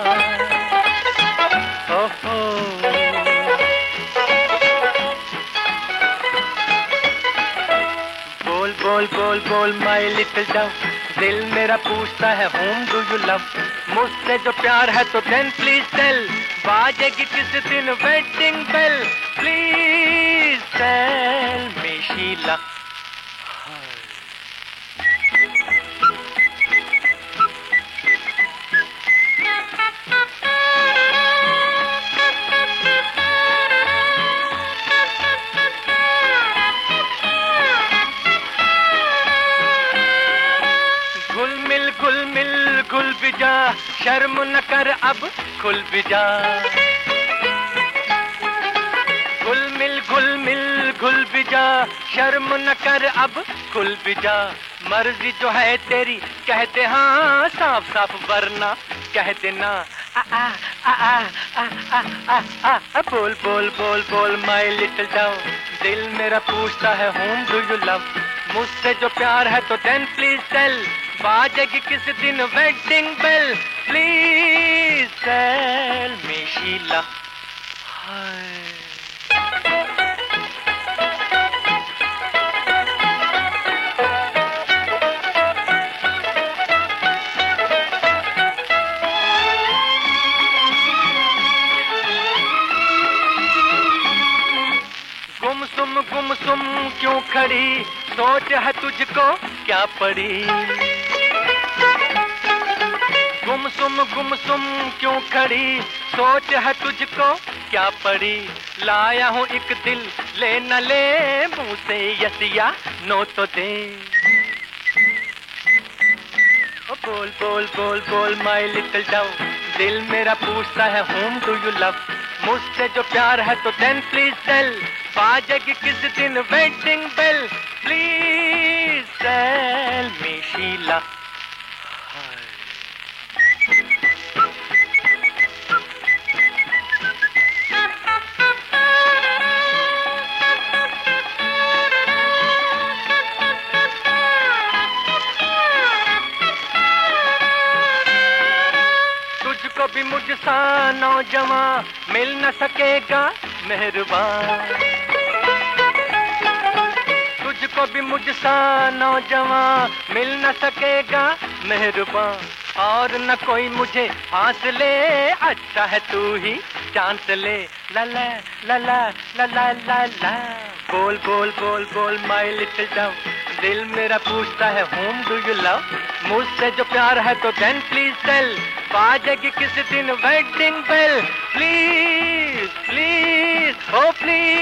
ओहो बोल बोल बोल बोल माय लिटिल डव, दिल मेरा पूछता है whom do you love। मुझसे जो प्यार है तो then please tell, बाजेगी किस दिन wedding bell, please tell me Sheela. घुल मिल घुल भी जा, शर्म न कर अब खुल भी जा। घुल मिल घुल भी जा, शर्म न कर अब खुल भी जा। मर्जी जो है तेरी कह दे हाँ साफ साफ, वरना कह देना आ आ आ आ आ आ आ आ। बोल बोल बोल बोल माय लिटिल डव, दिल मेरा पूछता है whom do you love। मुझसे जो प्यार है तो then please tell, बाजेगी किस दिन wedding bell, please tell me Sheela. गुमसुम क्यों खड़ी, सोच है तुझको क्या पड़ी। गुमसुम क्यों खड़ी, सोच है तुझको क्या पड़ी। लाया हूँ एक दिल ले न ले, मुँह से यस या नो तो दे। बोल बोल बोल बोल माय लिटिल डव, दिल मेरा पूछता है whom do you love। मुझसे जो प्यार है तो then please tell, बाजेगी किस दिन wedding bell, please tell me Sheela. तुझको भी मुझसा नौजवान मिल न सकेगा मेहरबान। तुझको भी मुझसा नौजवान मिल न सकेगा मेहरबान। और न कोई मुझे फासले, अच्छा है तू ही चांस ले। ला ला ला ला ला ला ला ला। बोल बोल बोल बोल माय लिटिल डव, दिल मेरा पूछता है whom do you love। मुझसे जो प्यार है तो then please tell, बाजेगी किस दिन wedding bell, please please oh please.